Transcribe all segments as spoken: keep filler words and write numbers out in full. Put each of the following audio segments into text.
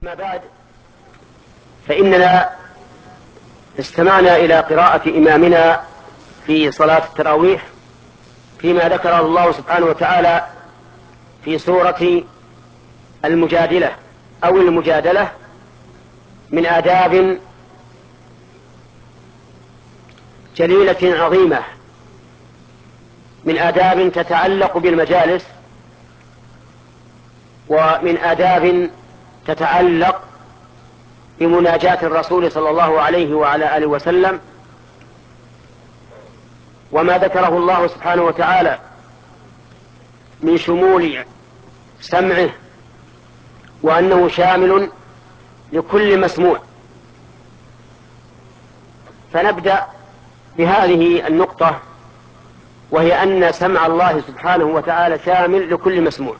ما بعد، فإننا استمعنا إلى قراءة إمامنا في صلاة التراويح فيما ذكره الله سبحانه وتعالى في سورة المجادلة أو المجادلة من آداب جليلة عظيمة، من آداب تتعلق بالمجالس، ومن آداب تتعلق بمناجاة الرسول صلى الله عليه وعلى آله وسلم، وما ذكره الله سبحانه وتعالى من شمول سمعه وأنه شامل لكل مسموع. فنبدأ بهذه النقطة، وهي أن سمع الله سبحانه وتعالى شامل لكل مسموع.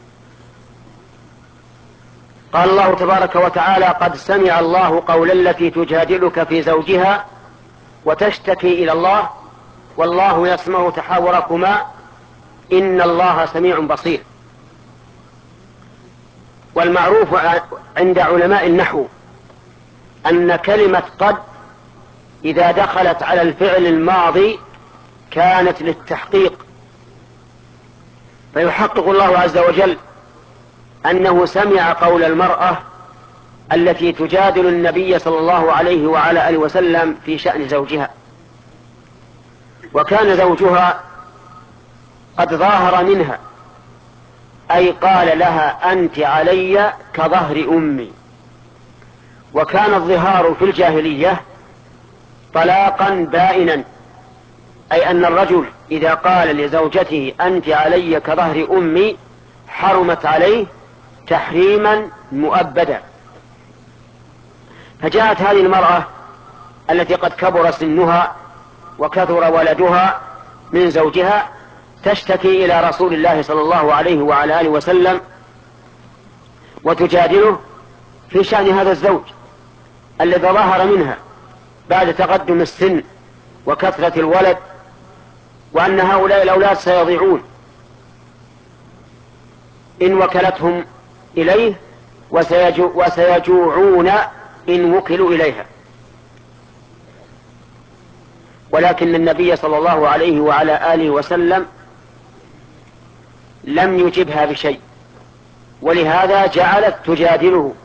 قال الله تبارك وتعالى: قد سمع الله قول التي تجادلك في زوجها وتشتكي إلى الله والله يسمع تحاوركما إن الله سميع بصير. والمعروف عند علماء النحو أن كلمة قد إذا دخلت على الفعل الماضي كانت للتحقيق، فيحقق الله عز وجل أنه سمع قول المرأة التي تجادل النبي صلى الله عليه وعلى آله وسلم في شأن زوجها، وكان زوجها قد ظاهر منها، أي قال لها: أنت علي كظهر أمي. وكان الظهار في الجاهلية طلاقا بائنا، أي أن الرجل إذا قال لزوجته أنت علي كظهر أمي حرمت عليه تحريما مؤبدا. فجاءت هذه المرأة التي قد كبر سنها وكثر ولدها من زوجها تشتكي إلى رسول الله صلى الله عليه وعلى آله وسلم وتجادله في شأن هذا الزوج الذي ظهر منها بعد تقدم السن وكثرة الولد، وأن هؤلاء الأولاد سيضيعون إن وكلتهم إليه وسيجوعون إن وكلوا إليها. ولكن النبي صلى الله عليه وعلى آله وسلم لم يجبها بشيء، ولهذا جعلت تجادله.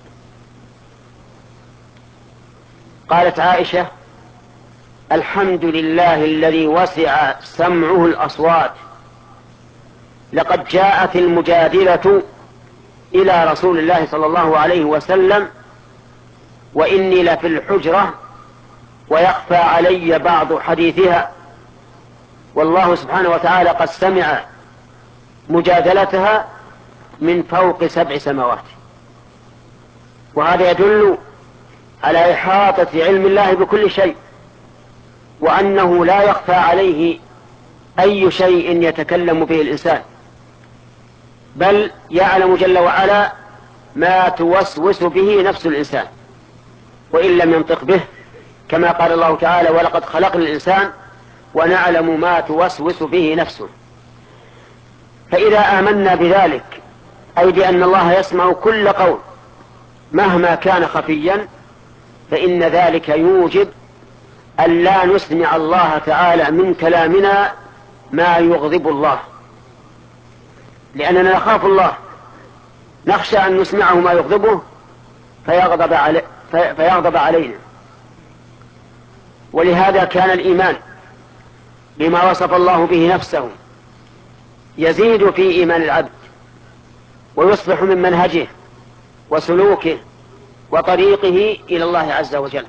قالت عائشة: الحمد لله الذي وسع سمعه الأصوات، لقد جاءت المجادلة إلى رسول الله صلى الله عليه وسلم وإني لفي الحجرة ويخفى علي بعض حديثها، والله سبحانه وتعالى قد سمع مجادلتها من فوق سبع سماوات. وهذا يدل على إحاطة علم الله بكل شيء، وأنه لا يخفى عليه أي شيء يتكلم به الإنسان، بل يعلم جل وعلا ما توسوس به نفس الإنسان وإن لم ينطق به، كما قال الله تعالى: ولقد خلقنا الإنسان ونعلم ما توسوس به نفسه. فإذا آمنا بذلك، أي بأن الله يسمع كل قول مهما كان خفيا، فإن ذلك يوجب أن لا نسمع الله تعالى من كلامنا ما يغضب الله، لأننا نخاف الله، نخشى أن نسمعه ما يغضبه فيغضب, علي فيغضب علينا. ولهذا كان الإيمان بما وصف الله به نفسه يزيد في إيمان العبد ويصبح من منهجه وسلوكه وطريقه إلى الله عز وجل.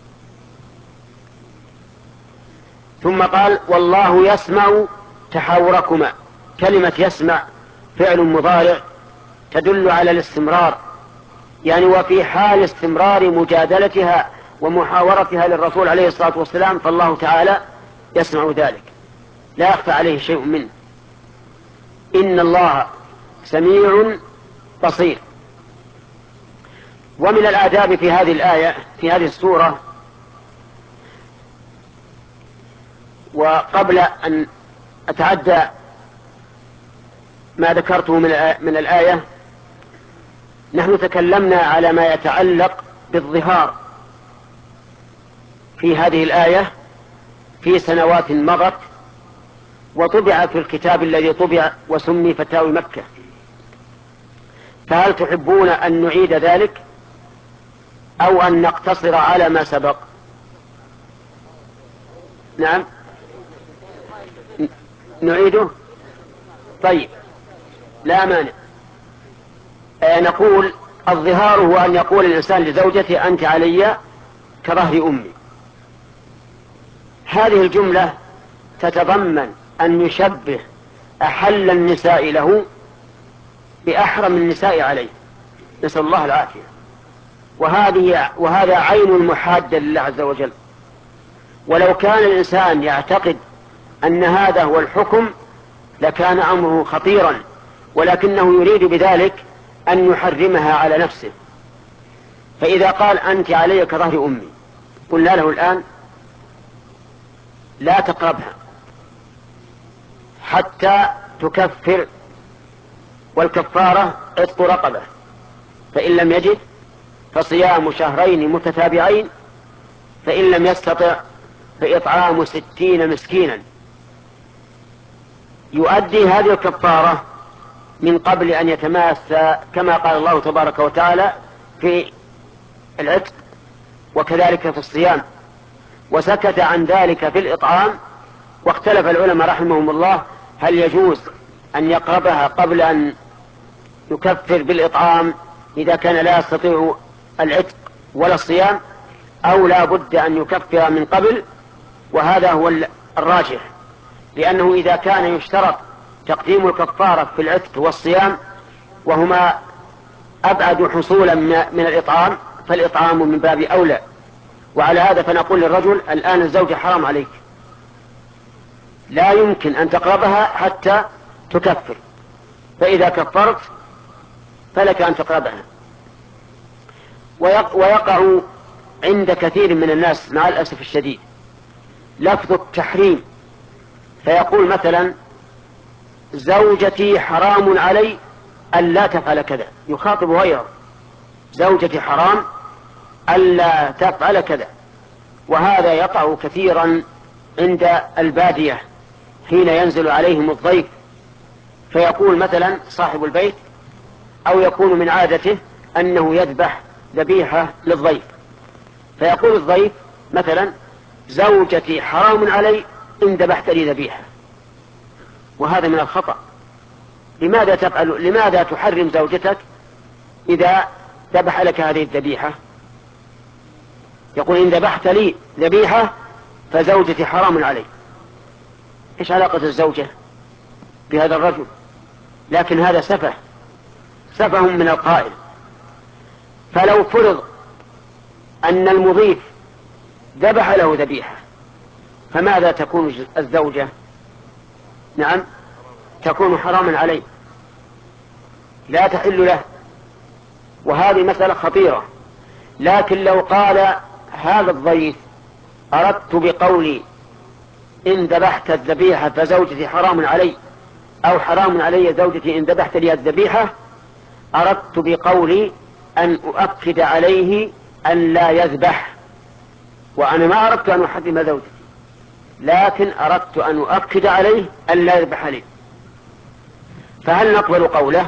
ثم قال: والله يسمع تحاوركما. كلمة يسمع فعل مضارع تدل على الاستمرار، يعني وفي حال استمرار مجادلتها ومحاورتها للرسول عليه الصلاة والسلام فالله تعالى يسمع ذلك، لا يخفى عليه شيء منه. إن الله سميع بصير. ومن الآداب في هذه الآية في هذه السورة، وقبل أن أتعدى ما ذكرته من الآية، نحن تكلمنا على ما يتعلق بالظهار في هذه الآية في سنوات مضت، وطبع في الكتاب الذي طبع وسمي فتاوي مكة. فهل تحبون أن نعيد ذلك أو أن نقتصر على ما سبق؟ نعم نعيده. طيب لا مانع. آه نقول الظهار هو أن يقول الإنسان لزوجته أنت علي كظهر أمي. هذه الجملة تتضمن أن يشبه أحل النساء له بأحرم النساء عليه، نسأل الله العافية. وهذه وهذا عين المحادة لله عز وجل. ولو كان الإنسان يعتقد أن هذا هو الحكم لكان أمره خطيرا، ولكنه يريد بذلك أن يحرمها على نفسه. فإذا قال أنت علي كظهر أمي، قلنا له الآن لا تقربها حتى تكفر، والكفارة عتق رقبة، فإن لم يجد فصيام شهرين متتابعين، فإن لم يستطع فإطعام ستين مسكينا. يؤدي هذه الكفارة من قبل أن يتماسى كما قال الله تبارك وتعالى في العتق، وكذلك في الصيام، وسكت عن ذلك في الإطعام. واختلف العلماء رحمهم الله هل يجوز أن يقربها قبل أن يكفر بالإطعام إذا كان لا يستطيع العتق ولا الصيام، أو لا بد أن يكفر من قبل. وهذا هو الراجح، لأنه إذا كان يشترط تقديم الكفارة في العتق والصيام وهما أبعد حصولا من الإطعام فالإطعام من باب أولى. وعلى هذا فنقول للرجل الآن الزوجة حرام عليك، لا يمكن أن تقربها حتى تكفر، فإذا كفرت فلك أن تقربها. ويقع عند كثير من الناس مع الأسف الشديد لفظ التحريم، فيقول مثلا زوجتي حرام علي ألا تفعل كذا، يخاطب غيره زوجتي حرام ألا تفعل كذا. وهذا يقع كثيرا عند البادية حين ينزل عليهم الضيف، فيقول مثلا صاحب البيت أو يكون من عادته أنه يذبح ذبيحة للضيف، فيقول الضيف مثلا زوجتي حرام علي إن ذبحت لي ذبيحة. وهذا من الخطأ. لماذا تفعل لماذا تحرم زوجتك إذا ذبح لك هذه الذبيحة؟ يقول إن ذبحت لي ذبيحة فزوجتي حرام علي. إيش علاقة الزوجة بهذا الرجل؟ لكن هذا سفه سفه من القائل. فلو فرض أن المضيف ذبح له ذبيحة فماذا تكون الزوجة؟ نعم تكون حراما عليه، لا تحل له. وهذه مسألة خطيرة. لكن لو قال هذا الضيف أردت بقولي إن ذبحت الذبيحة فزوجتي حرام علي، أو حرام علي زوجتي إن ذبحت لي الذبيحة، أردت بقولي أن أؤكد عليه أن لا يذبح، وأنا ما أردت أن أحرم زوجتي، لكن أردت أن أؤكد عليه أن لا يذبح لي. فهل نقبل قوله؟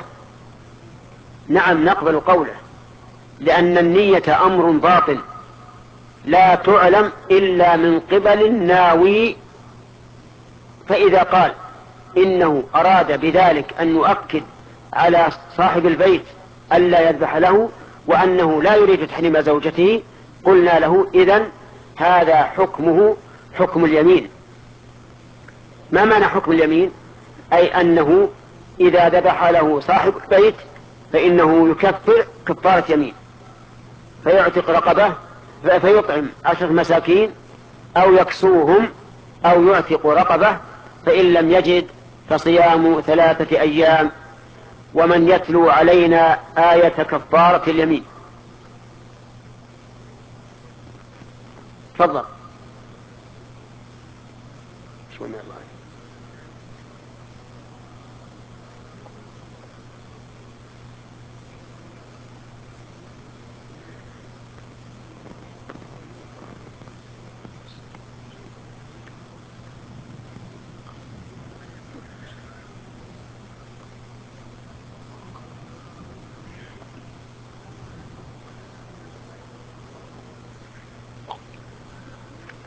نعم نقبل قوله، لأن النية أمر باطل لا تعلم إلا من قبل الناوي. فإذا قال إنه أراد بذلك أن يؤكد على صاحب البيت ألا يذبح له وأنه لا يريد تحريم زوجته، قلنا له إذن هذا حكمه حكم اليمين. ما معنى حكم اليمين؟ أي أنه إذا ذبح له صاحب البيت فإنه يكفر كفارة يمين، فيعتق رقبة، فيطعم عشرة مساكين أو يكسوهم أو يعتق رقبة، فإن لم يجد فصيام ثلاثة أيام. ومن يتلو علينا آية كفارة اليمين؟ تفضل.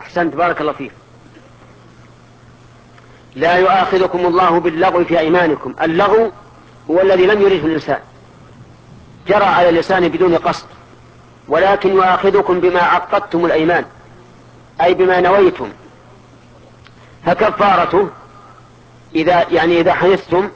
أحسنت بارك الله فيك. لا يؤاخذكم الله باللغو في أيمانكم. اللغو هو الذي لم يرده اللسان، جرى على اللسان بدون قصد، ولكن يؤاخذكم بما عقدتم الأيمان، أي بما نويتم. فكفارته إذا يعني إذا حنثتم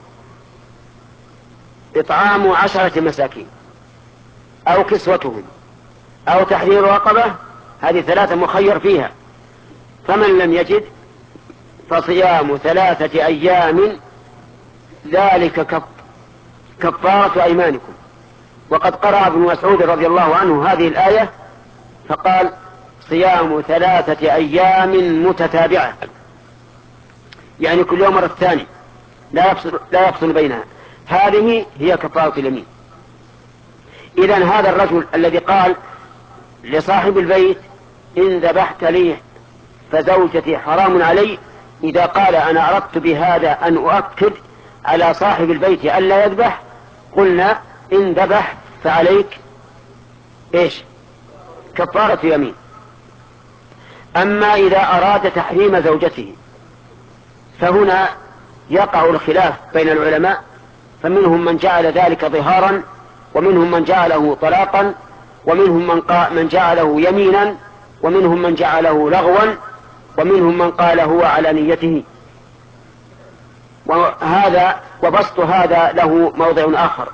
إطعام عشرة مساكين أو كسوتهم أو تحرير رقبة، هذه ثلاثة مخير فيها. فمن لم يجد فصيام ثلاثة أيام ذلك كفارة أيمانكم. وقد قرأ ابن مسعود رضي الله عنه هذه الآية فقال صيام ثلاثة أيام متتابعة، يعني كل يوم مرة الثاني، لا يفصل, لا يفصل بينها. هذه هي كفارة اليمين. إذن هذا الرجل الذي قال لصاحب البيت إن ذبحت لي فزوجتي حرام علي، إذا قال أنا أردت بهذا أن أؤكد على صاحب البيت ألا يذبح، قلنا إن ذبح فعليك إيش؟ كفارة يمين. أما إذا أراد تحريم زوجته فهنا يقع الخلاف بين العلماء، فمنهم من جعل ذلك ظهارا، ومنهم من جعله طلاقا، ومنهم من, من جعله يمينا، ومنهم من جعله لغوا، ومنهم من قال هو على نيته. وهذا وبسط هذا له موضع آخر.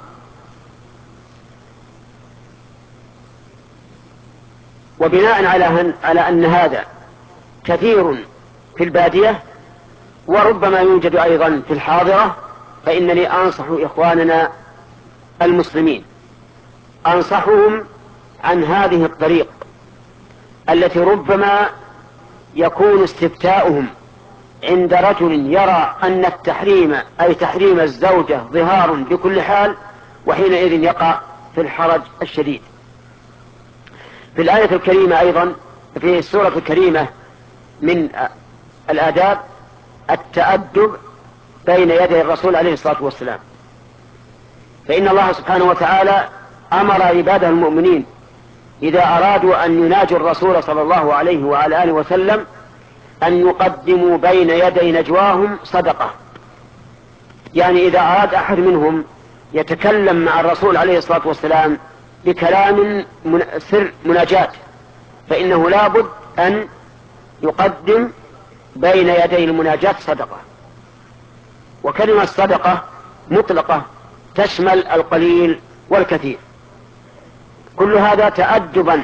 وبناء على على أن هذا كثير في البادية وربما يوجد أيضا في الحاضرة، فإنني أنصح إخواننا المسلمين، أنصحهم عن هذه الطريق التي ربما يكون استفتاؤهم عند رجل يرى أن التحريم أي تحريم الزوجة ظهار بكل حال، وحينئذ يقع في الحرج الشديد. في الآية الكريمة أيضا في السورة الكريمة من الآداب التأدب بين يدي الرسول عليه الصلاة والسلام، فإن الله سبحانه وتعالى أمر عباده المؤمنين إذا أرادوا أن يناجوا الرسول صلى الله عليه وعلى آله وسلم أن يقدموا بين يدي نجواهم صدقة. يعني إذا أراد أحد منهم يتكلم مع الرسول عليه الصلاة والسلام بكلام سر مناجاة، فإنه لابد أن يقدم بين يدي المناجاة صدقة. وكلمة صدقة مطلقة تشمل القليل والكثير. كل هذا تأدبا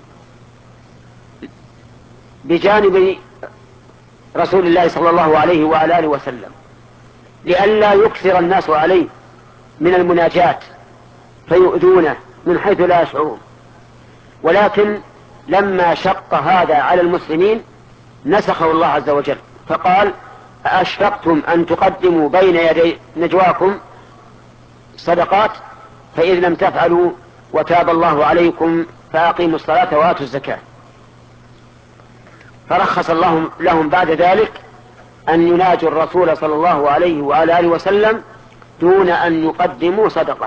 بجانب رسول الله صلى الله عليه وعلى آله وسلم، لئلا يكثر الناس عليه من المناجاة فيؤذونه من حيث لا يشعرون. ولكن لما شق هذا على المسلمين نسخه الله عز وجل فقال أشفقتم أن تقدموا بين يدي نجواكم صدقات فإذ لم تفعلوا وتاب الله عليكم فأقيموا الصلاة وآتوا الزكاة. فرخص الله لهم بعد ذلك أن يناجوا الرسول صلى الله عليه وعلى آله وسلم دون أن يقدموا صدقة.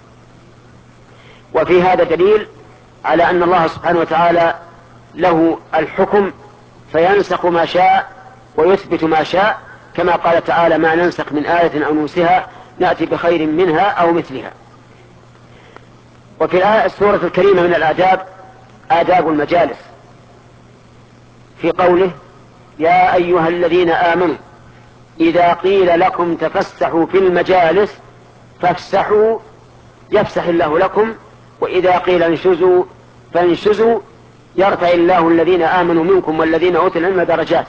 وفي هذا دليل على أن الله سبحانه وتعالى له الحكم فينسخ ما شاء ويثبت ما شاء، كما قال تعالى ما ننسخ من آية أو ننسها نأتي بخير منها أو مثلها. وفي الآية السورة الكريمة من الآداب آداب المجالس، في قوله يا أيها الذين آمنوا إذا قيل لكم تفسحوا في المجالس فافسحوا يفسح الله لكم، وإذا قيل انشزوا فانشزوا يرفع الله الذين آمنوا منكم والذين أوتوا العلم درجات.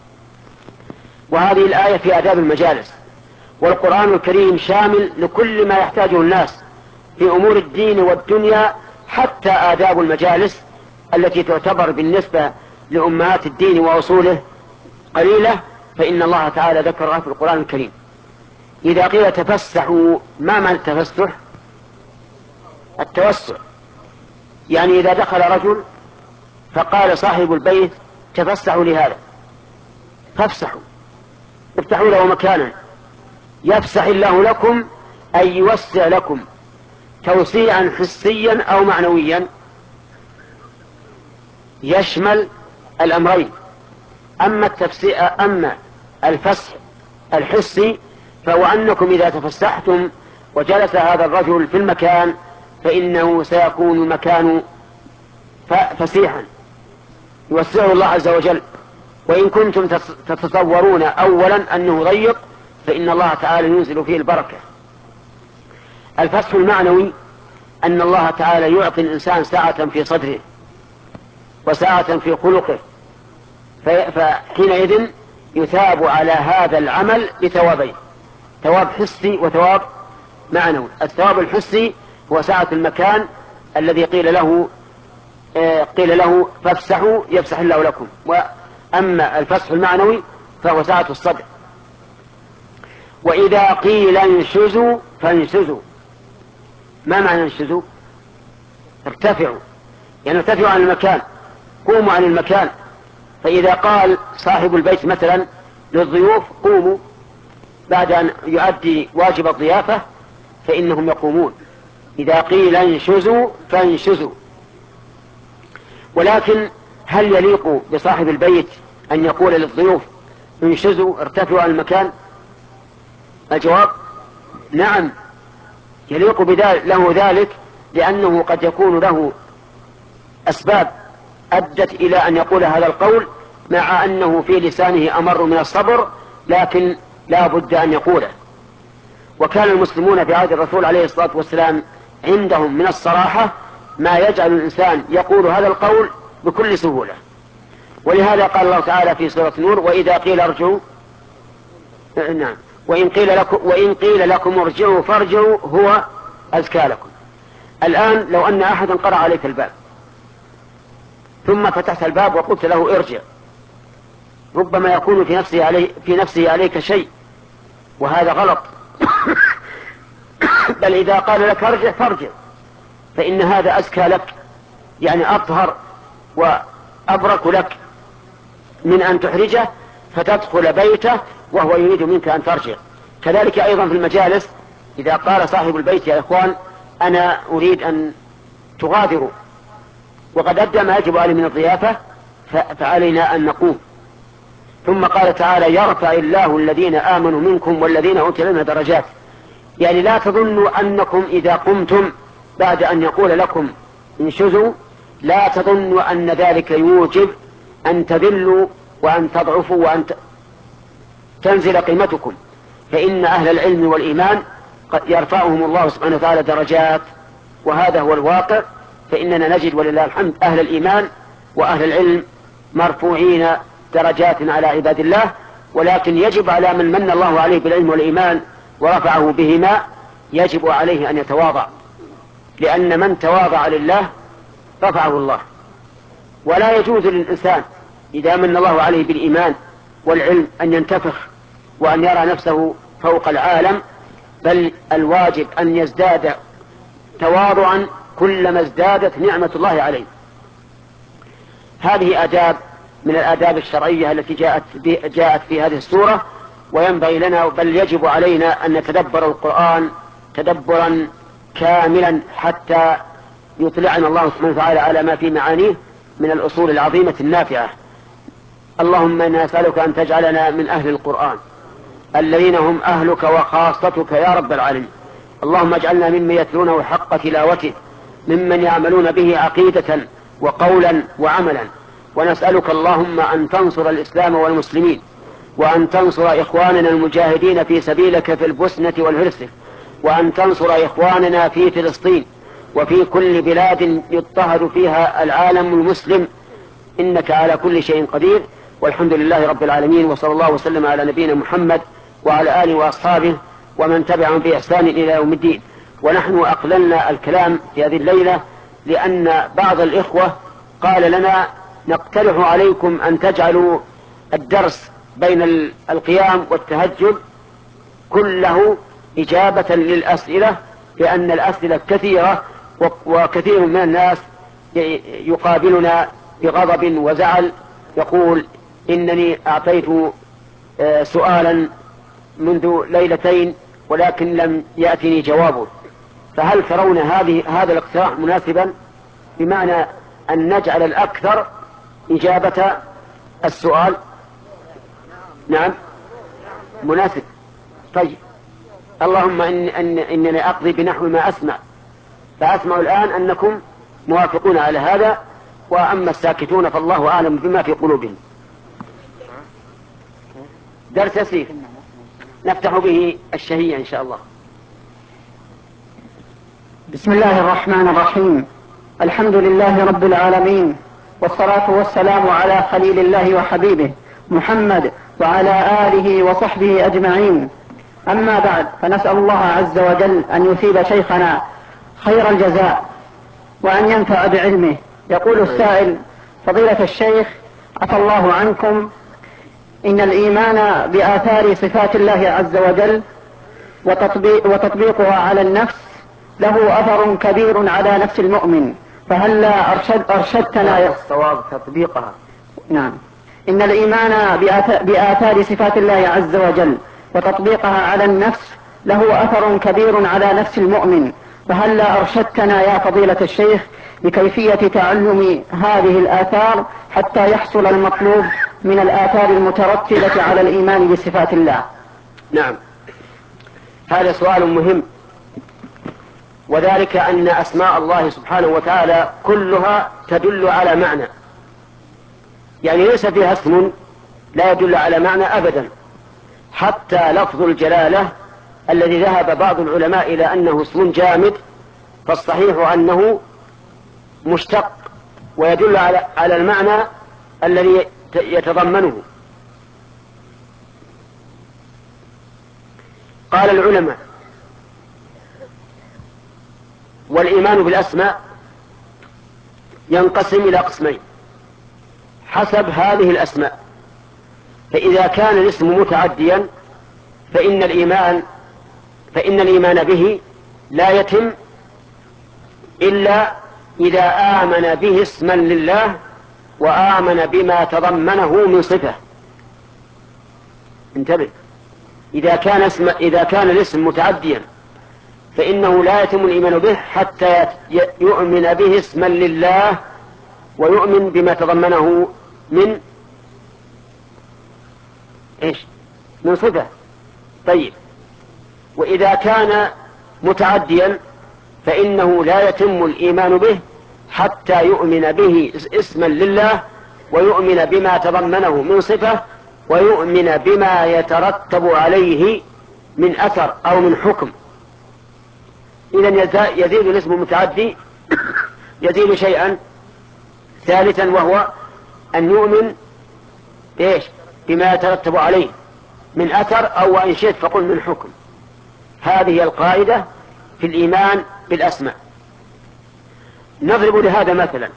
وهذه الآية في آداب المجالس. والقرآن الكريم شامل لكل ما يحتاجه الناس في أمور الدين والدنيا، حتى آداب المجالس التي تعتبر بالنسبة لأمهات الدين وأصوله قليلة، فإن الله تعالى ذكرها في القرآن الكريم. إذا قيل تفسحوا، ما معنى التفسح؟ التوسع، يعني إذا دخل رجل فقال صاحب البيت تفسحوا لهذا فافسحوا، افتحوا له مكانا يفسح الله لكم أي يوسع لكم توسيعا حسيا أو معنويا، يشمل الأمرين. أما التفسير أما الفسح الحسي فهو أنكم إذا تفسحتم وجلس هذا الرجل في المكان فإنه سيكون المكان فسيحا يوسعه الله عز وجل. وإن كنتم تتصورون أولا أنه ضيق فإن الله تعالى ينزل فيه البركة. الفسح المعنوي أن الله تعالى يعطي الإنسان سعة في صدره وسعة في خلقه، فحينئذ يثاب على هذا العمل بثوابين، ثواب حسي وثواب معنوي. الثواب الحسي هو سعة المكان الذي قيل له قيل له فافسحوا يفسح الله لكم. وأما الفسح المعنوي فهو سعة الصدر. وإذا قيل انشزوا فانشزوا. ما معنى انشزوا؟ ارتفعوا، يعني ارتفعوا عن المكان، قوموا عن المكان. فإذا قال صاحب البيت مثلا للضيوف قوموا بعد أن يؤدي واجب الضيافة فإنهم يقومون. إذا قيل انشزوا فانشزوا. ولكن هل يليق بصاحب البيت أن يقول للضيوف انشزوا ارتفعوا عن المكان؟ الجواب نعم، يليق له ذلك، لأنه قد يكون له أسباب أدت إلى أن يقول هذا القول، مع أنه في لسانه أمر من الصبر، لكن لا بد أن يقوله. وكان المسلمون في عهد الرسول عليه الصلاة والسلام عندهم من الصراحة ما يجعل الإنسان يقول هذا القول بكل سهولة. ولهذا قال الله تعالى في سورة نور وإذا قيل ارجعوا نعم وإن قيل لكم, وإن قيل لكم ارجعوا فارجعوا هو أزكى لكم. الآن لو أن أحدا قرأ عليك الباب ثم فتحت الباب وقلت له ارجع، ربما يكون في نفسه, علي في نفسه عليك شيء، وهذا غلط. بل إذا قال لك ارجع فارجع، فإن هذا أزكى لك، يعني أطهر وأبرك لك من أن تحرجه فتدخل بيته وهو يريد منك أن ترجع. كذلك أيضا في المجالس إذا قال صاحب البيت يا إخوان أنا أريد أن تغادروا وقد أدى ما يجب عليه من الضيافة فعلينا أن نقوم. ثم قال تعالى يرفع الله الذين آمنوا منكم والذين أوتوا العلم درجات. يعني لا تظنوا أنكم إذا قمتم بعد أن يقول لكم انشزوا لا تظنوا أن ذلك يوجب أن تذلوا وأن تضعفوا وأن تنزل قيمتكم، فإن أهل العلم والإيمان يرفعهم الله سبحانه وتعالى درجات، وهذا هو الواقع. فإننا نجد ولله الحمد أهل الإيمان وأهل العلم مرفوعين درجات على عباد الله، ولكن يجب على من من الله عليه بالعلم والإيمان ورفعه بهما يجب عليه أن يتواضع، لأن من تواضع لله رفعه الله. ولا يجوز للإنسان إذا من الله عليه بالإيمان والعلم أن ينتفخ وأن يرى نفسه فوق العالم، بل الواجب أن يزداد تواضعا كلما ازدادت نعمة الله عليه. هذه آداب من الآداب الشرعية التي جاءت, جاءت في هذه السورة، وينبغي لنا بل يجب علينا أن نتدبر القرآن تدبرا كاملا حتى يطلعنا الله سبحانه وتعالى على ما في معانيه من الأصول العظيمة النافعة. اللهم إنا نسألك أن تجعلنا من أهل القرآن الذين هم أهلك وخاصتك يا رب العالمين. اللهم اجعلنا ممن يتلونه حق تلاوته، ممن يعملون به عقيدة وقولا وعملا. ونسألك اللهم أن تنصر الإسلام والمسلمين، وأن تنصر إخواننا المجاهدين في سبيلك في البوسنة والهرسك، وأن تنصر إخواننا في فلسطين وفي كل بلاد يضطهد فيها العالم المسلم، إنك على كل شيء قدير. والحمد لله رب العالمين، وصلى الله وسلم على نبينا محمد وعلى آله وأصحابه ومن تبعهم بإحسان إلى يوم الدين. ونحن أقللنا الكلام في هذه الليلة لأن بعض الإخوة قال لنا نقترح عليكم أن تجعلوا الدرس بين القيام والتهجد كله إجابة للأسئلة، لأن الأسئلة كثيرة وكثير من الناس يقابلنا بغضب وزعل يقول إنني أعطيت سؤالا منذ ليلتين ولكن لم يأتني جوابه. فهل ترون هذه هذا الاقتراح مناسبا، بمعنى أن نجعل الأكثر إجابة السؤال نعم مناسب. طيب اللهم إن إن إنني أقضي بنحو ما أسمع، فأسمع الآن أنكم موافقون على هذا، وأما الساكتون فالله أعلم بما في قلوبهم. درس يسير نفتح به الشهية إن شاء الله. بسم الله الرحمن الرحيم. الحمد لله رب العالمين، والصلاة والسلام على خليل الله وحبيبه محمد وعلى آله وصحبه أجمعين. أما بعد، فنسأل الله عز وجل أن يثيب شيخنا خير الجزاء وأن ينفع بعلمه. يقول السائل: فضيلة الشيخ عفى الله عنكم، إن الإيمان بآثار صفات الله عز وجل وتطبيق وتطبيقها على النفس له أثر كبير على نفس المؤمن، فهل لا أرشد أرشدتنا؟ الصواب تطبيقها. نعم. إن الإيمان بآثار صفات الله عز وجل وتطبيقها على النفس له أثر كبير على نفس المؤمن، فهل لا أرشدتنا يا فضيلة الشيخ بكيفية تعلم هذه الآثار حتى يحصل المطلوب من الآثار المترتبة على الإيمان بصفات الله؟ نعم، هذا سؤال مهم، وذلك أن أسماء الله سبحانه وتعالى كلها تدل على معنى، يعني ليس فيها اسم لا يدل على معنى أبدا، حتى لفظ الجلالة الذي ذهب بعض العلماء إلى أنه اسم جامد، فالصحيح أنه مشتق ويدل على على المعنى الذي يتضمنه. قال العلماء: والإيمان بالأسماء ينقسم إلى قسمين حسب هذه الأسماء، فإذا كان الاسم متعديا فإن الإيمان فإن الإيمان به لا يتم إلا إذا آمن به اسما لله وآمن بما تضمنه من صفة. انتبه، إذا كان اسم إذا كان الاسم متعديا فإنه لا يتم الإيمان به حتى يؤمن به اسما لله ويؤمن بما تضمنه من إيش؟ من صفة. طيب، وإذا كان متعديا فإنه لا يتم الإيمان به حتى يؤمن به اسما لله ويؤمن بما تضمنه من صفة ويؤمن بما يترتب عليه من أثر أو من حكم. إذن يزيد الاسم المتعدي يزيد شيئا ثالثا، وهو أن يؤمن إيش؟ بما يترتب عليه من أثر، أو إن شئت فقل من حكم. هذه القاعدة في الإيمان بالأسماء. نضرب لهذا مثلا: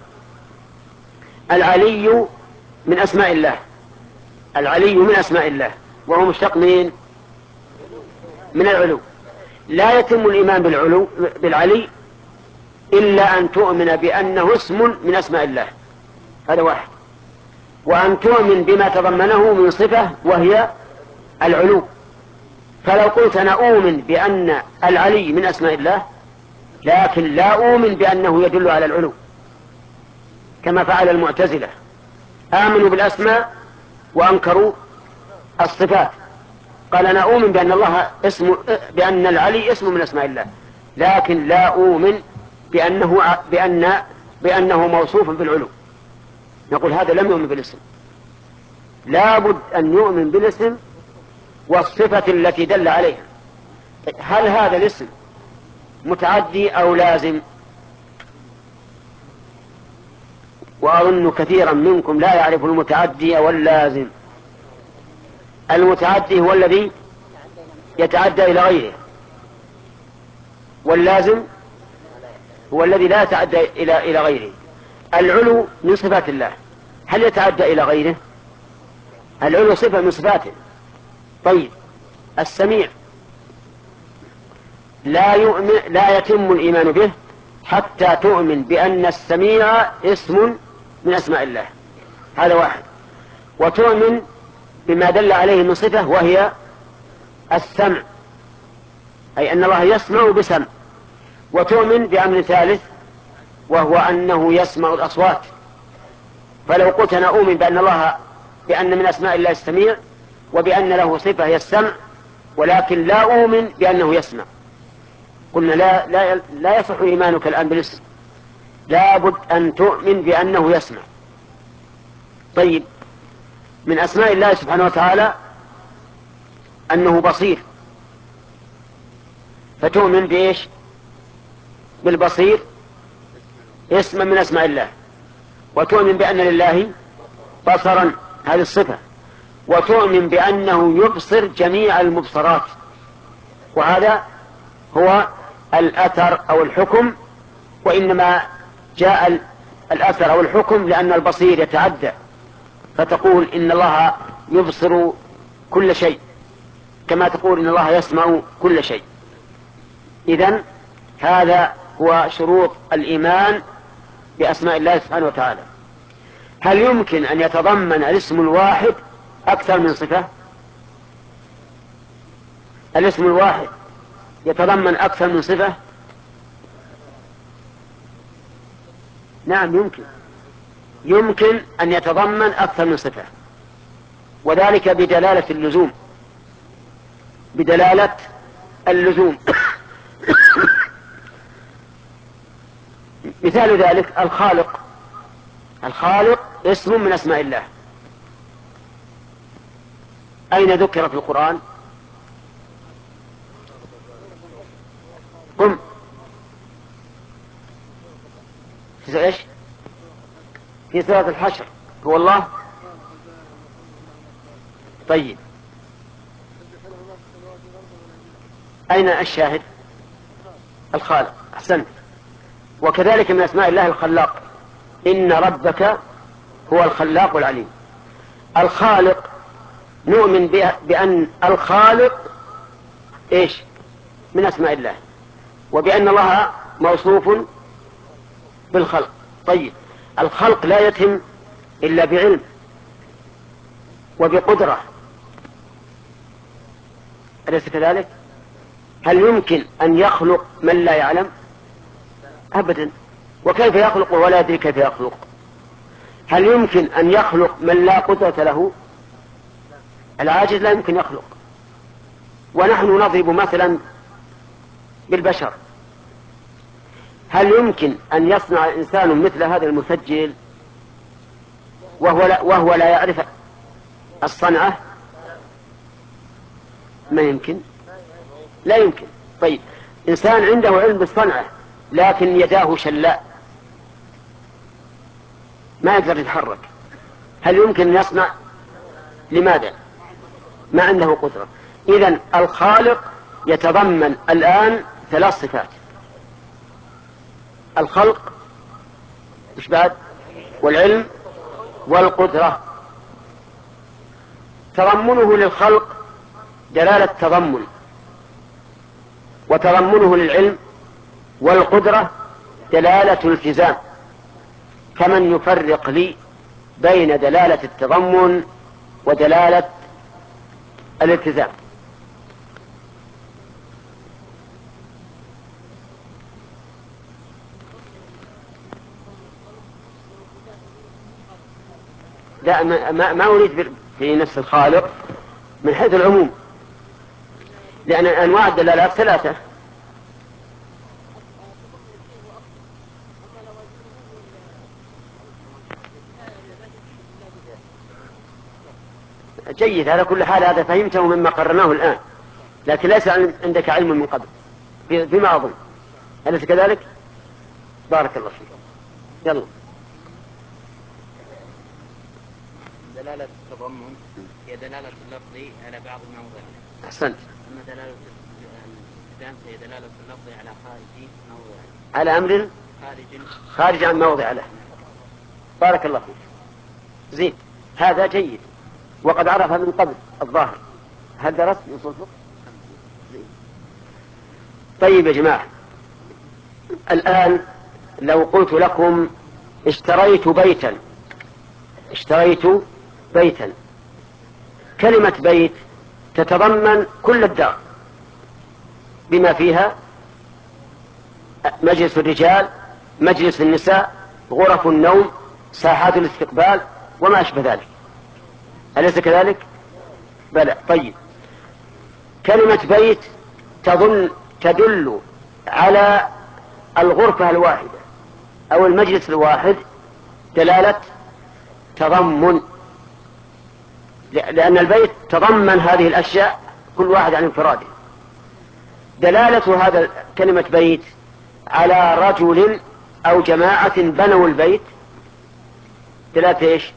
العلي من أسماء الله، العلي من أسماء الله وهو مشتق من من العلو. لا يتم الإيمان بالعلو بالعلي إلا أن تؤمن بأنه اسم من أسماء الله، هذا واحد، وأن تؤمن بما تضمنه من صفة وهي العلو. فلو قلت أنا أؤمن بأن العلي من أسماء الله لكن لا أؤمن بأنه يدل على العلو، كما فعل المعتزلة، آمنوا بالأسماء وأنكروا الصفات. قال أنا أؤمن بأن الله اسم بأن العلي اسم من أسماء الله، لكن لا أؤمن بأنه بأن بأنه موصوف بالعلو. نقول هذا لم يؤمن بالاسم، لابد أن يؤمن بالاسم والصفة التي دل عليها. هل هذا الاسم متعدي أو لازم؟ وأظن كثيرا منكم لا يعرف المتعدي واللازم. المتعدي هو الذي يتعدى إلى غيره، واللازم هو الذي لا يتعدى إلى إلى غيره. العلو من صفات الله، هل يتعدى إلى غيره؟ العلو صفة من صفاته. طيب، السميع لا يؤمن لا يتم الإيمان به حتى تؤمن بأن السميع اسم من أسماء الله، هذا واحد، وتؤمن بما دل عليه من صفة وهي السمع، أي أن الله يسمع بسمع، وتؤمن بأمر ثالث وهو أنه يسمع الأصوات. فلو قلت أنا أؤمن بأن الله بأن من أسماء الله السميع وبأن له صفة هي السمع، ولكن لا أؤمن بأنه يسمع. قلنا لا, لا, لا يصح إيمانك الآن بالاسم، لا بد أن تؤمن بأنه يسمع. طيب، من أسماء الله سبحانه وتعالى أنه بصير، فتؤمن بإيش؟ بالبصير اسما من أسماء الله، وتؤمن بأن لله بصرا، هذه الصفة، وتؤمن بأنه يبصر جميع المبصرات، وهذا هو الأثر أو الحكم. وإنما جاء الأثر أو الحكم لأن البصير يتعدى، فتقول إن الله يبصر كل شيء كما تقول إن الله يسمع كل شيء. إذن هذا هو شروط الإيمان بأسماء الله سبحانه وتعالى. هل يمكن أن يتضمن الاسم الواحد أكثر من صفة؟ الاسم الواحد يتضمن أكثر من صفة؟ نعم يمكن، يمكن أن يتضمن أكثر من صفة، وذلك بدلالة اللزوم، بدلالة اللزوم. مثال ذلك الخالق. الخالق اسم من أسماء الله، أين ذكر في القرآن؟ قم في ايش؟ في سورة الحشر هو الله. طيب، أين الشاهد؟ الخالق، أحسنت. وكذلك من أسماء الله الخلاق، إن ربك هو الخلاق العليم. الخالق نؤمن بأن الخالق إيش؟ من أسماء الله، وبأن الله موصوف بالخلق. طيب، الخلق لا يتم إلا بعلم وبقدرة، أليس كذلك؟ هل يمكن أن يخلق من لا يعلم؟ أبدا. وكيف يخلق ولا يدري كيف يخلق؟ هل يمكن أن يخلق من لا قدرة له؟ العاجز لا يمكن يخلق. ونحن نضرب مثلا بالبشر، هل يمكن أن يصنع إنسان مثل هذا المسجل وهو لا, وهو لا يعرف الصنعة؟ ما يمكن، لا يمكن. طيب، إنسان عنده علم بالصنعة لكن يداه شلاء ما يقدر يتحرك، هل يمكن أن يصنع؟ لماذا؟ ما عنده قدرة. إذن الخالق يتضمن الآن ثلاث صفات: الخلق، إيش بعد؟ والعلم والقدرة. تضمنه للخلق دلالة تضمن، وتضمنه للعلم والقدرة دلالة التزام. فمن يفرق لي بين دلالة التضمن ودلالة الالتزام؟ لا، ما, ما أريد في نفس الخالق من حيث العموم، لأن أنواع الدلالات ثلاثة. جيد، على كل حال هذا فهمته مما قررناه الآن، لكن ليس عندك علم من قبل فيما أظن، أليس كذلك؟ بارك الله فيك. يلا. دلالة التضمن هي دلالة اللفظ على بعض المواضع. أحسنت. أما دلالة الالتزام هي دلالة اللفظ على خارج موضع، على أمر خارج خارج عن موضع له. بارك الله فيك. زين، هذا جيد، وقد عرف من قبل الظاهر. هل درست من أصول الفقه؟ طيب يا جماعة، الآن لو قلت لكم اشتريت بيتا، اشتريت بيتا، كلمة بيت تتضمن كل الدار بما فيها: مجلس الرجال، مجلس النساء، غرف النوم، ساحات الاستقبال، وما أشبه ذلك، أليس كذلك؟ بلى. طيب، كلمة بيت تدل, تدل على الغرفة الواحدة أو المجلس الواحد دلالة تضمن، لأن البيت تضمن هذه الأشياء كل واحد عن انفراده. دلالة هذا كلمة بيت على رجل أو جماعة بنوا البيت دلالة إيش؟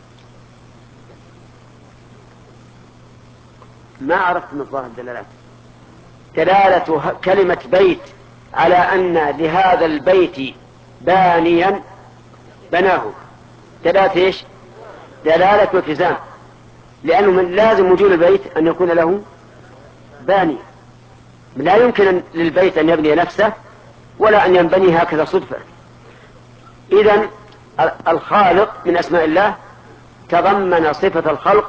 ما عرفت من الظاهر الدلالات. دلالة كلمة بيت على أن لهذا البيت بانيا بناه دلالة إيش؟ دلالة التزام، لأنه من لازم وجود البيت أن يكون له باني. لا يمكن للبيت أن يبني نفسه ولا أن ينبني هكذا صدفة. إذن الخالق من أسماء الله تضمن صفة الخلق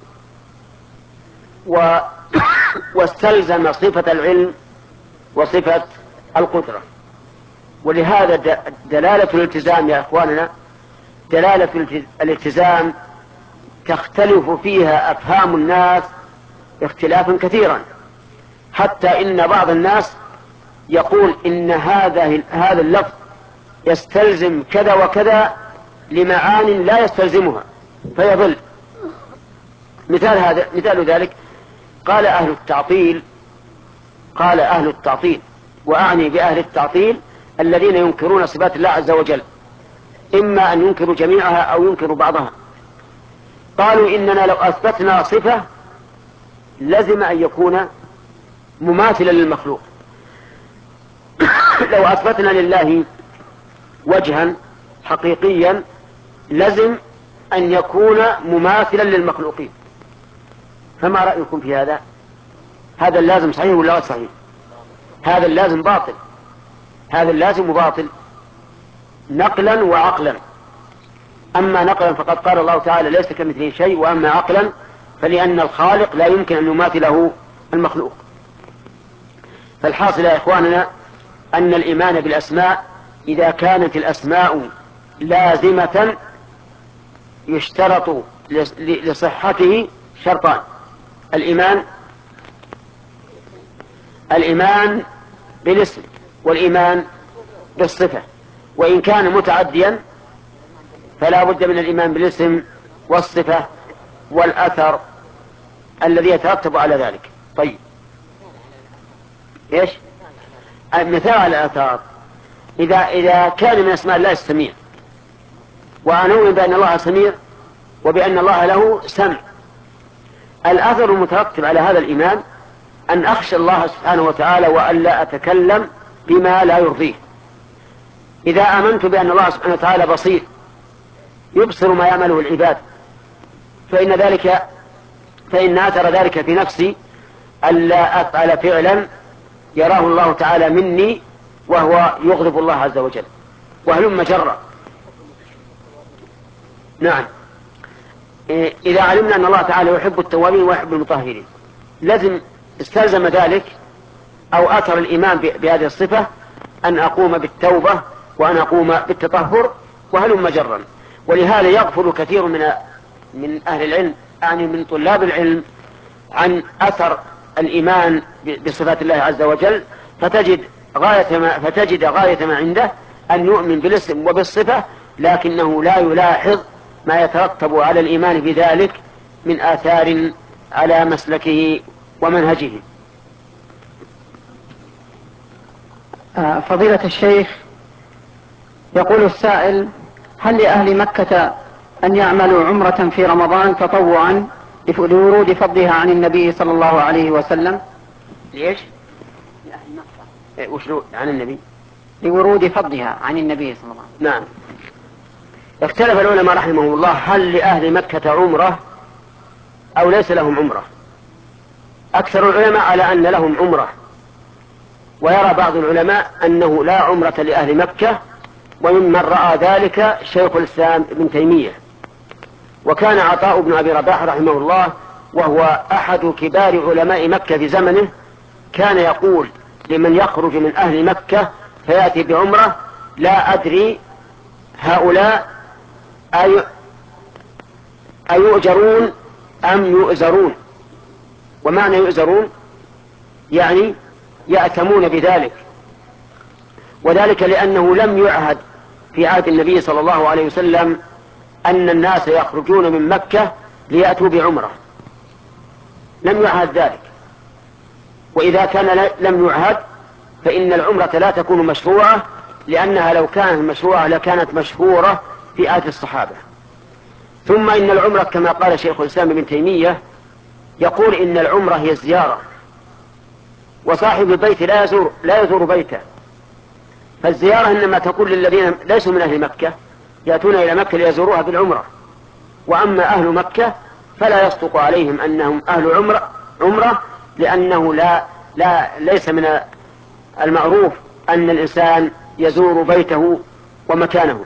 و... واستلزم صفة العلم وصفة القدرة. ولهذا دلالة الالتزام يا أخواننا، دلالة الالتزام تختلف فيها أفهام الناس اختلافا كثيرا، حتى إن بعض الناس يقول إن هذا هذا اللفظ يستلزم كذا وكذا لمعان لا يستلزمها فيضل. مثال هذا مثال ذلك قال أهل التعطيل قال أهل التعطيل وأعني بأهل التعطيل الذين ينكرون صفات الله عز وجل، إما أن ينكروا جميعها أو ينكروا بعضها. قالوا إننا لو أثبتنا صفة لازم أن يكون مماثلا للمخلوق. لو أثبتنا لله وجها حقيقيا لازم أن يكون مماثلا للمخلوقين. فما رأيكم في هذا؟ هذا اللازم صحيح ولا غير صحيح؟ هذا اللازم باطل، هذا اللازم باطل نقلا وعقلا. أما نقلا فقد قال الله تعالى ليس كمثله شيء، وأما عقلا فلأن الخالق لا يمكن أن يماثله المخلوق. فالحاصل يا إخواننا أن الإيمان بالأسماء إذا كانت الأسماء لازمة يشترط لصحته شرطان: الإيمان الإيمان بالاسم والإيمان بالصفة. وإن كان متعديا فلا بد من الإيمان بالاسم والصفة والأثر الذي يترتب على ذلك. طيب، إيش المثال على الآثار؟ إذا إذا كان من أسماء الله السميع، وأنوي بأن الله سميع وبأن الله له سمع، الأثر المترتب على هذا الإيمان أن أخشى الله سبحانه وتعالى وألا أتكلم بما لا يرضيه. إذا آمنت بأن الله سبحانه وتعالى بصير يبصر ما يعمله العباد، فإن ذلك فإن أثر ذلك في نفسي ألا أفعل فعلا يراه الله تعالى مني وهو يغضب الله عز وجل، وهلم جرا. نعم، إذا علمنا أن الله تعالى يحب التوابين ويحب المطهرين لازم استلزم ذلك أو أثر الإيمان بهذه الصفة أن أقوم بالتوبة وأن أقوم بالتطهر وهلم جرا. ولهذا يغفل كثير من من أهل العلم، يعني من طلاب العلم، عن أثر الإيمان بصفات الله عز وجل، فتجد غاية ما فتجد غاية ما عنده أن يؤمن بالاسم وبالصفة، لكنه لا يلاحظ ما يترتب على الإيمان بذلك من آثار على مسلكه ومنهجه. فضيلة الشيخ، يقول السائل: هل لأهل مكة أن يعملوا عمرة في رمضان تطوعا لورود فضلها عن النبي صلى الله عليه وسلم؟ ليش؟ وشلو عن النبي؟ لورود فضلها عن النبي صلى الله عليه وسلم. نعم. اختلف العلماء رحمهم الله هل لأهل مكة عمرة أو ليس لهم عمرة. أكثر العلماء على أن لهم عمرة، ويرى بعض العلماء أنه لا عمرة لأهل مكة، وممن رأى ذلك شيخ الإسلام ابن تيمية. وكان عطاء بن أبي رباح رحمه الله وهو أحد كبار علماء مكة في زمنه كان يقول لمن يخرج من أهل مكة فيأتي بعمرة: لا أدري هؤلاء أي أيؤجرون أم يؤزرون، ومعنى يؤزرون يعني يأثمون بذلك، وذلك لأنه لم يعهد في عهد النبي صلى الله عليه وسلم أن الناس يخرجون من مكة ليأتوا بعمرة، لم يعهد ذلك. وإذا كان لم يعهد فإن العمرة لا تكون مشروعة، لأنها لو كانت مشروعة لكانت مشهورة في عهد الصحابة. ثم إن العمرة كما قال شيخ الإسلام ابن تيمية يقول إن العمرة هي الزيارة، وصاحب البيت لا يزور, لا يزور بيته، فالزيارة إنما تكون للذين ليسوا من أهل مكة يأتون إلى مكة ليزوروها بالعمرة. وأما أهل مكة فلا يصدق عليهم أنهم أهل عمرة, عمرة لأنه لا, لا ليس من المعروف أن الإنسان يزور بيته ومكانه.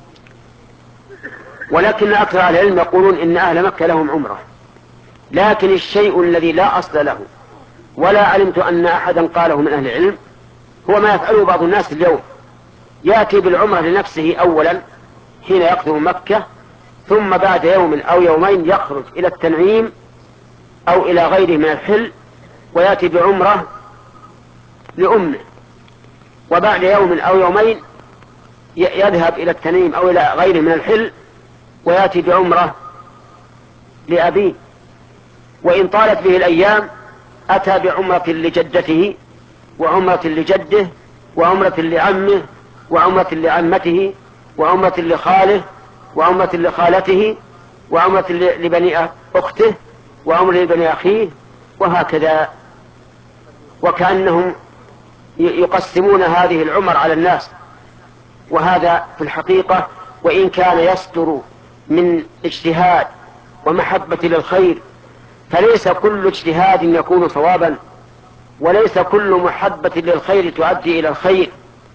ولكن أكثر أهل العلم يقولون إن أهل مكة لهم عمرة، لكن الشيء الذي لا أصل له ولا علمت أن أحدا قاله من أهل العلم هو ما يفعله بعض الناس اليوم، يأتي بالعمرة لنفسه أولا حين يقدم مكة، ثم بعد يوم أو يومين يخرج إلى التنعيم أو إلى غيره من الحل ويأتي بعمرة لأمه، وبعد يوم أو يومين يذهب إلى التنعيم أو إلى غيره من الحل ويأتي بعمرة لأبيه، وإن طالت به الأيام أتى بعمرة لجدته وعمرة لجده وعمرة لعمه وعمرة لعمته وعمرة لخاله وعمرة لخالته وعمرة لبني أخته وعمرة لبني أخيه، وهكذا. وكأنهم يقسمون هذه العمر على الناس، وهذا في الحقيقة وإن كان يصدر من اجتهاد ومحبة للخير فليس كل اجتهاد يكون صوابا، وليس كل محبة للخير تؤدي إلى الخير،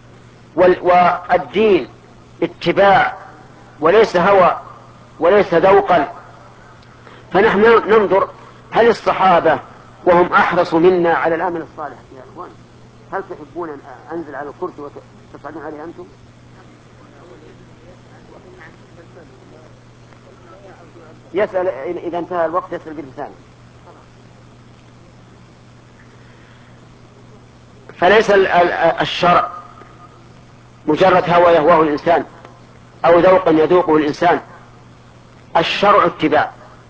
والدين اتباع وليس هوى وليس ذوقا. فنحن ننظر هل الصحابة وهم أحرص منا على العمل الصالح يا أخوان؟ هل تحبون أن أنزل على الكرسي وتصعدون عليه أنتم؟ يسأل إذا انتهى الوقت يسأل بلسانه. فليس الشرع مجرد هوى يهواه الإنسان أو ذوقا يذوقه الإنسان، الشرع اتباع،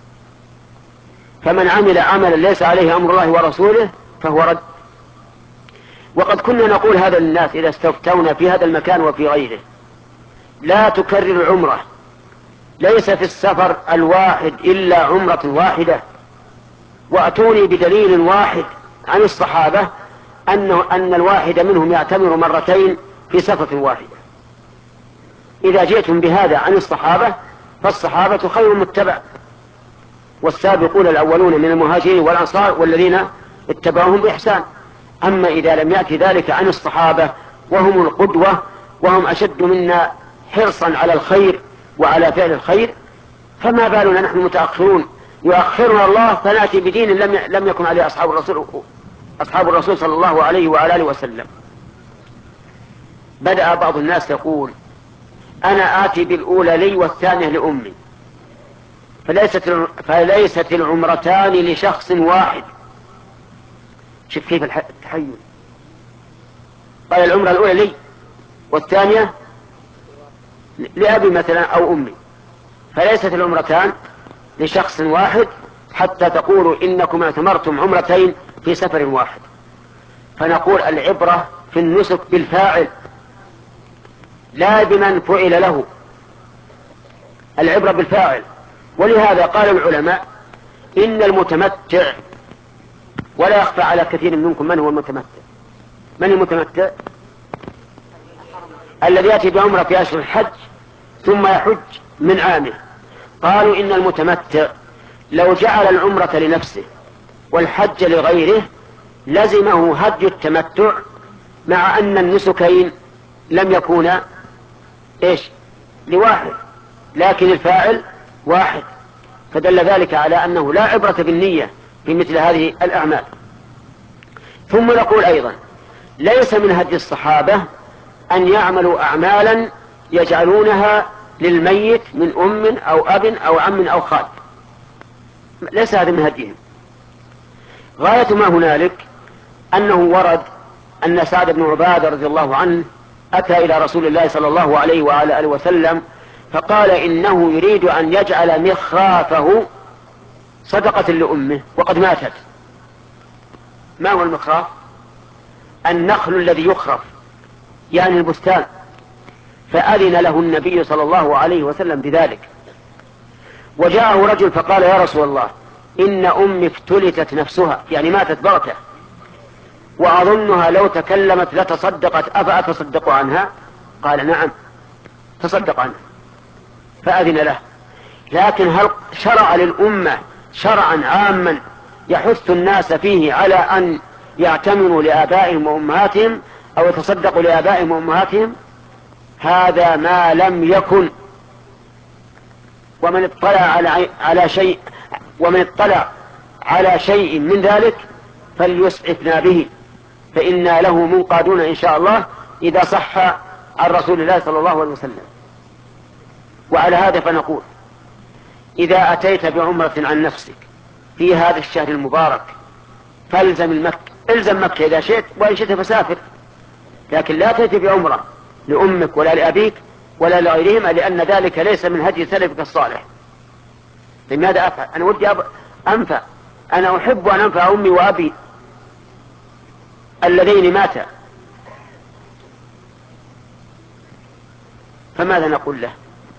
فمن عمل عملا ليس عليه أمر الله ورسوله فهو رد. وقد كنا نقول هذا للناس إذا استفتونا في هذا المكان وفي غيره: لا تكرر العمرة، ليس في السفر الواحد إلا عمرة واحدة، وأتوني بدليل واحد عن الصحابة أنه أن الواحد منهم يعتمر مرتين في سفر واحدة. إذا جئتم بهذا عن الصحابة فالصحابة خير متبع، والسابقون الأولون من المهاجرين والأنصار والذين اتبعوهم بإحسان. أما إذا لم يأتي ذلك عن الصحابة وهم القدوة وهم أشد منا حرصا على الخير وعلى فعل الخير، فما بالنا نحن متأخرون يؤخرنا الله فنأتي بدين لم لم يكن عليه أصحاب الرسول أصحاب الرسول صلى الله عليه وعلى آله وسلم. بدأ بعض الناس يقول: أنا آتي بالأولى لي والثانية لأمي، فليست فليست العمرتان لشخص واحد. شوف كيف التحيز. قال: العمرة الأولى لي والثانية لأبي مثلا أو أمي، فليست العمرتان لشخص واحد حتى تقولوا إنكم اعتمرتم عمرتين في سفر واحد. فنقول: العبرة في النسك بالفاعل لا بمن فعل له، العبرة بالفاعل. ولهذا قال العلماء: إن المتمتع، ولا يخفى على كثير منكم من هو المتمتع. من المتمتع؟ الذي يأتي بعمرة في أشهر الحج ثم يحج من عامه. قالوا: إن المتمتع لو جعل العمرة لنفسه والحج لغيره لزمه هدي التمتع، مع أن النسكين لم يكونا إيش لواحد، لكن الفاعل واحد، فدل ذلك على أنه لا عبرة بالنية في مثل هذه الأعمال. ثم نقول أيضا: ليس من هدي الصحابة أن يعملوا أعمالا يجعلونها للميت من أم أو أب أو عم أو خال، ليس هذا من هديهم. غاية ما هنالك أنه ورد أن سعد بن عبادة رضي الله عنه أتى إلى رسول الله صلى الله عليه وعلى آله وسلم فقال إنه يريد أن يجعل مخرافه صدقة لأمه وقد ماتت. ما هو المخراف؟ النخل الذي يخرف، يعني البستان. فأذن له النبي صلى الله عليه وسلم بذلك. وجاءه رجل فقال يا رسول الله إن أمي افتلتت نفسها، يعني ماتت بغتة، وأظنها لو تكلمت لتصدقت، أفأتصدق عنها؟ قال نعم تصدق عنها. فأذن له. لكن هل شرع للأمة شرعا عاما يحث الناس فيه على أن يعتمروا لآبائهم وأمهاتهم أو يتصدقوا لآبائهم وأمهاتهم؟ هذا ما لم يكن. ومن اطلع على على شيء ومن اطلع على شيء من ذلك فليسعفنا به، فإنا له منقادون إن شاء الله إذا صح عن رسول الله صلى الله عليه وسلم. وعلى هذا فنقول إذا أتيت بعمرة عن نفسك في هذا الشهر المبارك فالزم المكة، الزم مكة إذا شئت، وإن شئت فسافر، لكن لا تأتي بعمرة لأمك ولا لأبيك ولا لغيرهما، لأن ذلك ليس من هدي سلفك الصالح. لماذا أفعل؟ أنا ودي أب... أنفع، أنا أحب أن أنفع أمي وأبي اللذين ماتا، فماذا نقول له؟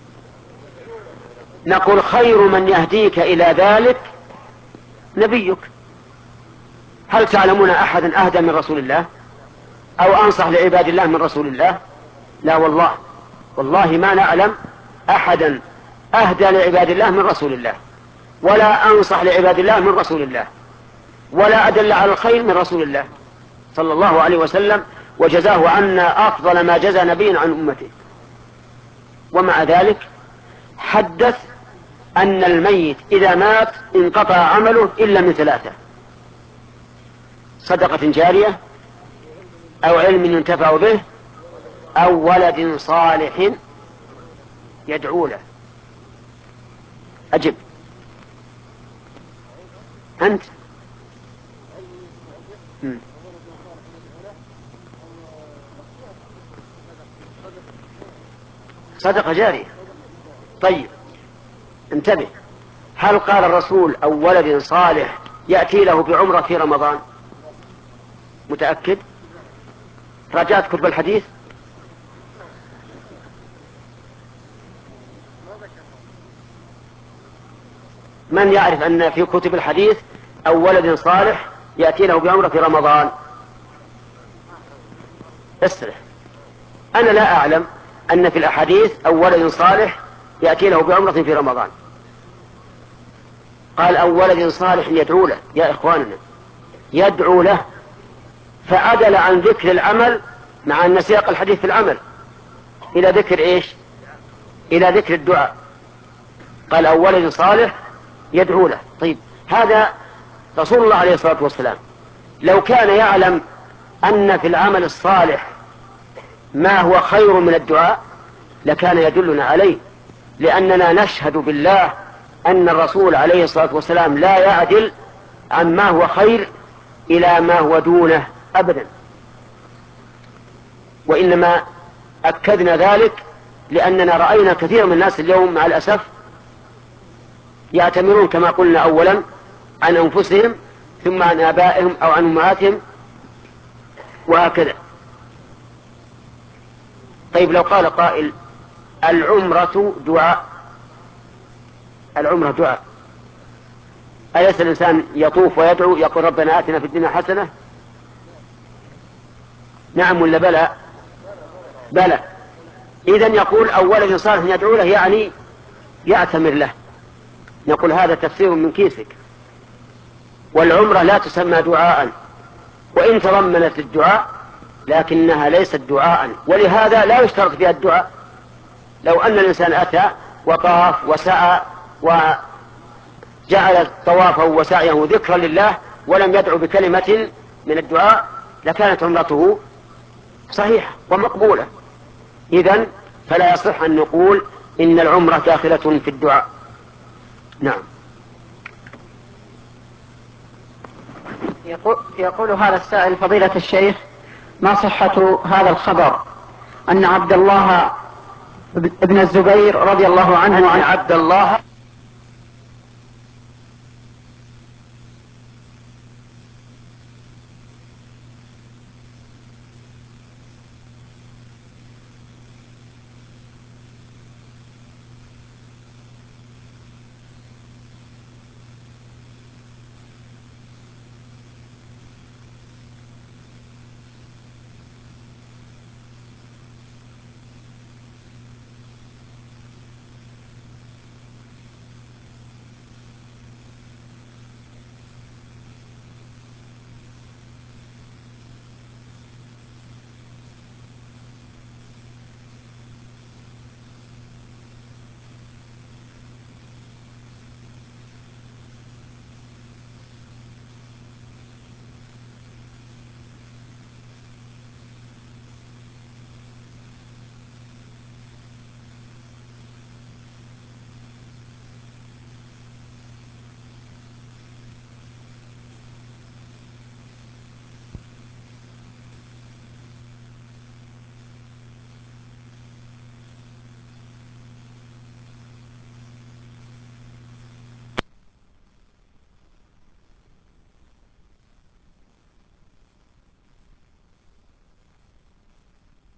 نقول خير من يهديك إلى ذلك نبيك. هل تعلمون أحدا أهدى من رسول الله أو أنصح لعباد الله من رسول الله؟ لا والله، والله ما نعلم أحدا أهدى لعباد الله من رسول الله، ولا أنصح لعباد الله من رسول الله، ولا أدل على الخير من رسول الله صلى الله عليه وسلم، وجزاه عنا أفضل ما جزى نبي عن أمته. ومع ذلك حدث أن الميت إذا مات انقطع عمله إلا من ثلاثة: صدقة جارية، أو علم ينتفع به، أو ولد صالح يدعو له. أجب أنت. م. صدقة جارية. طيب انتبه، هل قال الرسول أو ولد صالح يأتي له بعمرة في رمضان؟ متأكد؟ راجعت كتب الحديث؟ من يعرف أن في كتب الحديث أو ولد صالح يأتي له بعمرة في رمضان؟ اسرح. أنا لا أعلم أن في الأحاديث أو ولد صالح يأتي له بعمرة في رمضان. قال أو ولد صالح يدعو له. يا إخواننا، يدعو له، فعدل عن ذكر العمل مع أن سياق الحديث في العمل إلى ذكر إيش؟ إلى ذكر الدعاء. قال أو ولد صالح يدعو له. طيب هذا رسول الله عليه الصلاة والسلام لو كان يعلم أن في العمل الصالح ما هو خير من الدعاء لكان يدلنا عليه، لأننا نشهد بالله أن الرسول عليه الصلاة والسلام لا يعدل عن ما هو خير إلى ما هو دونه أبدا. وإنما أكدنا ذلك لأننا رأينا كثير من الناس اليوم مع الأسف يعتمرون كما قلنا أولا عن أنفسهم، ثم عن آبائهم أو عن أمهاتهم، وهكذا. طيب لو قال قائل العمرة دعاء، العمرة دعاء، أليس الإنسان يطوف ويدعو يقول ربنا آتنا في الدنيا حسنة؟ نعم ولا بلى؟ بلى. إذن يقول أو ولد صالح يدعو له يعني يعتمر له. نقول هذا تفسير من كيسك، والعمرة لا تسمى دعاء وإن تضمنت الدعاء لكنها ليست دعاء، ولهذا لا يشترط فيها الدعاء. لو أن الإنسان أتى وطاف وسعى وجعل طوافه وسعيه ذكرا لله ولم يدعو بكلمة من الدعاء لكانت عمرته صحيحة ومقبولة. إذن فلا يصح أن نقول إن العمرة داخلة في الدعاء. نعم. يقول, يقول هذا السائل: فضيلة الشيخ، ما صحة هذا الخبر أن عبد الله ابن الزبير رضي الله عنه أن عبد الله